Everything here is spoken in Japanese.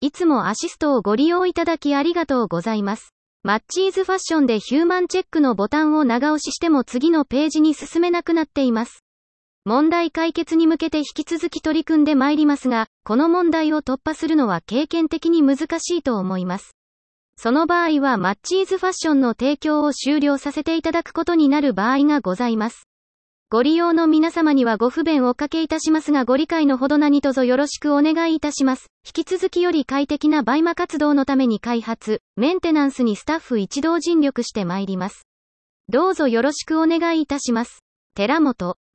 いつもアシストをご利用いただきありがとうございます。マッチーズファッションでヒューマンチェックのボタンを長押ししても次のページに進めなくなっています。問題解決に向けて引き続き取り組んでまいりますが、この問題を突破するのは経験的に難しいと思います。その場合はマッチーズファッションの提供を終了させていただくことになる場合がございます。ご利用の皆様にはご不便をおかけいたしますがご理解のほど何卒よろしくお願いいたします。引き続きより快適なバイマ活動のために開発、メンテナンスにスタッフ一同尽力してまいります。どうぞよろしくお願いいたします。寺本